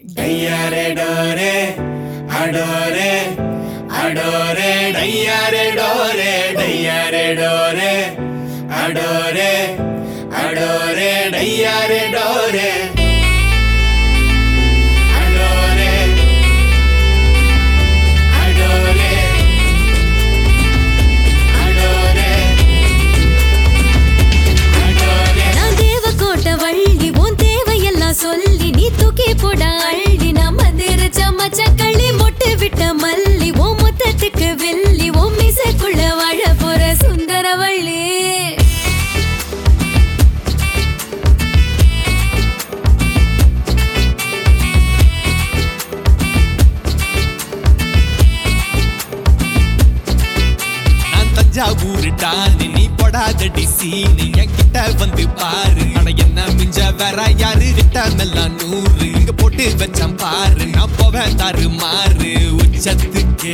Dayare dore, adore, adore, dayare dore, dayare dore, adore, adore, dayare dore, adore, adore, adore, adore. நான் தேவகோட்டை வள்ளி உன் தேவையெல்லாம் சொல்லி நீ தூக்கி போட அள்ளி நான் மந்திர சமச்சக்களி மொட்டு விட்ட மல்லி ஓ மொத்தத்துக்கு வெள்ளி ஓ மிசைக்குள்ள வாழ போற சுந்தரவள்ளி தஞ்சாவூருடான்னு நீ போடாதடி சீனு என்கிட்ட வந்து பாரு அட என்ன மிஞ்ச வேற யாரு கிட்ட மெல்லாம் 100 இங்க போட்டு வச்சான் பாரு நான் போவேன் தாரு மாறு உச்சத்துக்கே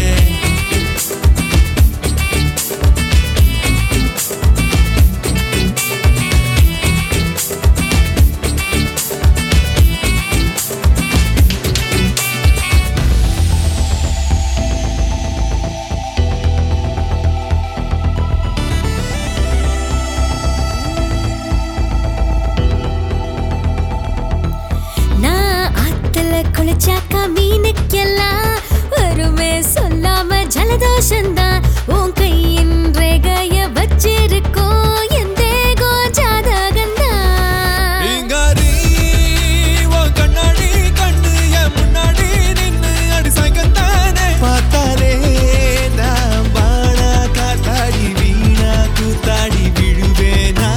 குளிச்சாக்கா மீனுக்கெல்லாம் வருமே சொல்லாம ஜலதோஷந்தான் உன் கையின் ரேகைய வச்சிருக்கோம் என் தேகோ ஜாதகந்தான் இங்காரி உன் கண்ணாடி கண்ணு என் முன்னாடி நின்னு அடி சங்கந்தானே பார்த்தாலே நான் பாடா காத்தாடி வீணா கூத்தாடி விழுவேனா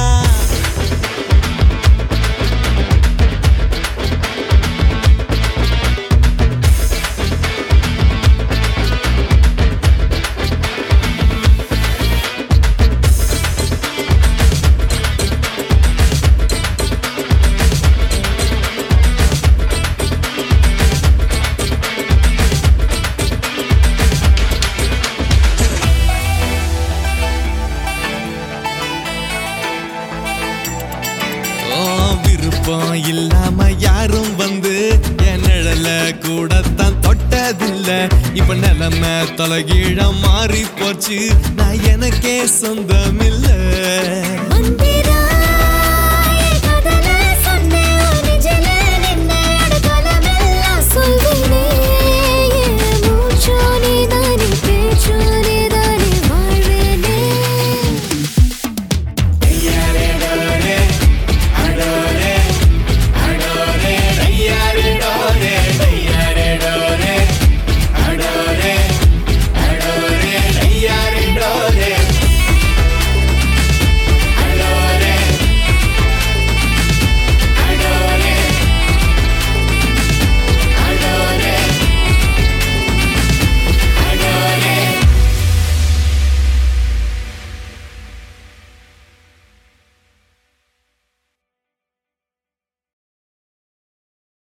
விருப்பம் இல்லாம யாரும் வந்து என் நிழல கூடத்தான் தொட்டதில்ல இப்ப நிலைமை தலைகீழ மாறி போச்சு நான் எனக்கே சொந்தமில்ல